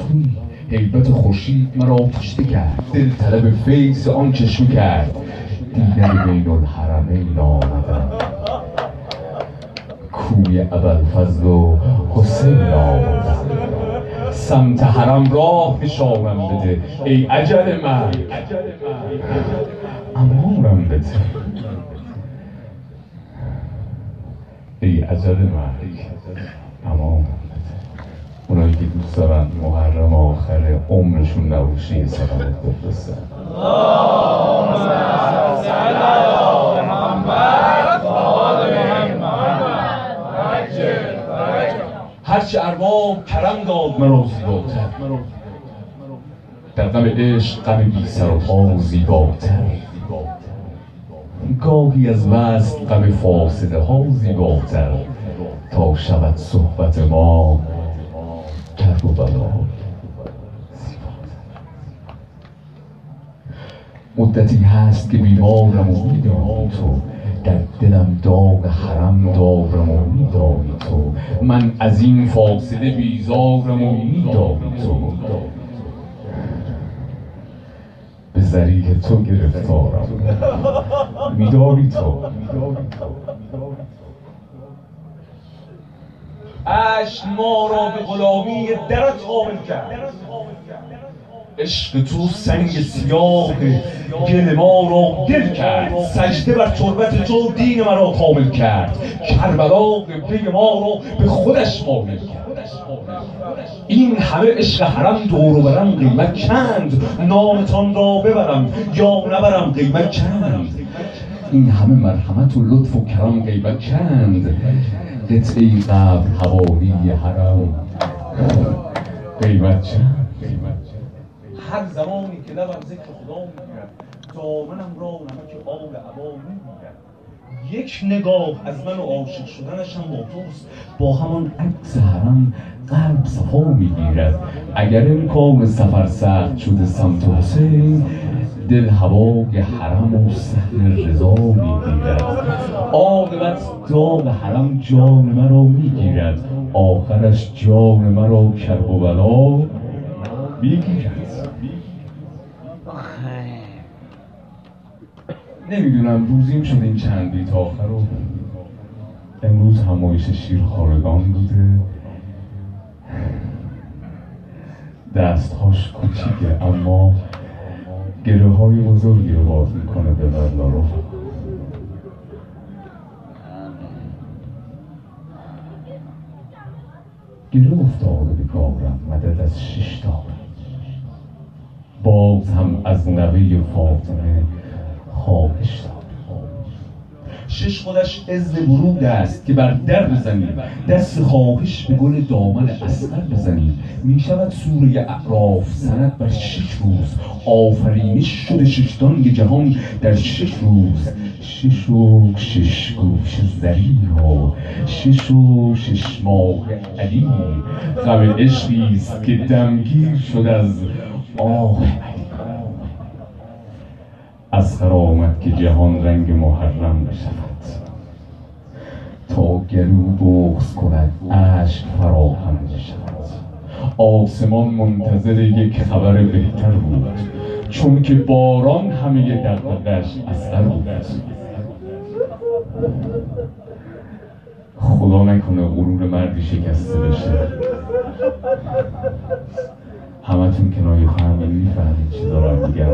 توی هیبت خورشید مرا کشته کرد، دل طلب فیض آن چشمه کرد، دیدن بین الحرمین آمدم، کوی ابوالفضل و حسین آمدم، سمت حرم راه نشانم بده ای اجل مرگ، امانم بده ای اجل مرگ، امان بده. اونایی که دوست دارن محرم آخر عمرشون نباشه یه سلامت بفرستن. اللهم صل علی محمد و آل محمد. هرچه ارباب کرم داد مرا زیباتر، در غم عشق غم بی سر و پا زیباتر، گاهی از وصل غم فاصله ها زیباتر، تا شود صحبت ما کرب و بلا زیباتر. مدتی هست که بیمارم و میدانی تو، در دلم داغ حرم دارم و میدانی تو، من از این فاصله بیزارم و میدانی تو، به ذریح تو گرفتارم میدانی تو. عشق ما را به غلامی درت حامل کرد، عشق تو سنگ سیاه گل ما را دل کرد، سجده بر تربت تو دین مرا کامل کرد، کربلا قبله ما را به خودش مایل کرد. این همه عشق حرم دور و برم قیمت چند، نامتان را ببرم یا نبرم قیمت چند، این همه مرحمت و لطف و کرم قیمت چند، قطعه قبر حوالی حرم قیمت چند. هر زمانی که لبم ذکر خدا میگیرد، دامنم را نمک آل عبا میگیرد، یک نگاه از من و عاشق شدنش هم با توست، با همان عکس حرم قلب صفا میگیرد، اگر امکان سفر سخت شده سمت حسین، دل هوای حرم و صحن رضا میگیرد، عاقبت داغ حرم جان مرا میگیرد، آخرش جان مرا کرب و بلا میگیرد. نمیدونم روزیم شد این چند بیت آخر رو، امروز همایش شیرخوارگان بوده، دستهاش کوچیکه اما گره های بزرگی رو باز میکنه به ورلا رو. گره افتاده به کارم مدد از 6 تا، باز هم از نوه فاطمه خواهش دارم. 6 خودش اذن ورود است که بر در بزنیم، دست خواهش به گل دامن اصغر بزنیم، می شود سوره اعراف سند بر 6 روز، آفرینش شده ششتانگ جهان در 6 روز، 6 و 6 گوش زریها، 6 و 6 ماه علی، غم عشقی است که دمگیر شد از آه از آمد که جهان رنگ محرم بشود، تا گلو بغض کند اشک فراهم بشود، آسمان منتظر یک خبر بهتر بود، چون که باران همه دغدغه‌اش اصغر بود. خدا نکنه غرور مردی شکسته بشه. همتون کنایه خواهمین میفهمید چی دارم میگم.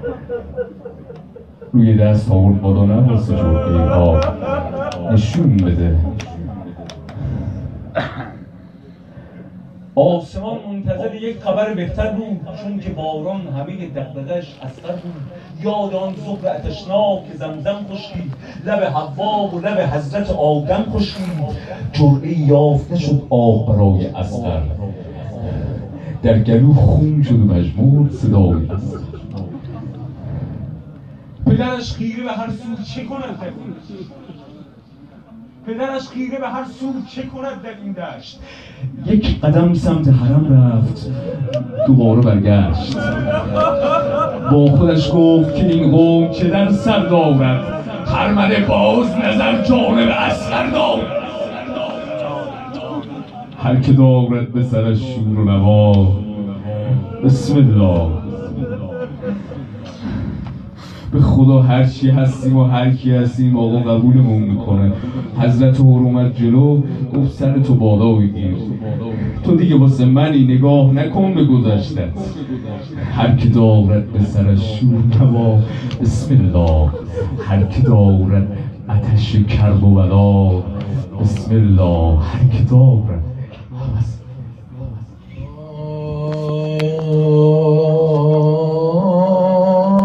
روی دست آورد بادا نباسه جرقه ها نشون بده. آسمان منتظر یک خبر بهتر بود، چون که باران همه دغدغه‌اش اصغر بود. یاد آن ظهر آتشناک که زمزم خشکید، لب حوا و لب حضرت آدم خشکید، جرعه یافت نشد آب برای اصغر، در گلو خون شد و مجموع صدای اصغر. پدرش خیره به هر سو چه کند در این دشت؟ پدرش خیره به هر سو چه کند در این دشت؟ یک قدم سمت حرم رفت، دوباره برگشت، با خودش گفت که این قوم چه در سر دارد، هرمده باز نظر جانب اصغر دارد. هر که دارد به سرش شور و نوا، بسم الله. به خدا هر چی هستیم و هر کی هستیم آقا قبولمون میکنه. حضرت حرمت جلو گفت سر تو بالا بگیر، تو دیگه واسه منی، نگاه نکن به گذشتت. هر کی دارد به سرش شور نوا، بسم الله. هر کی دارد آتش کرب و بلا، بسم الله. هر کی دارد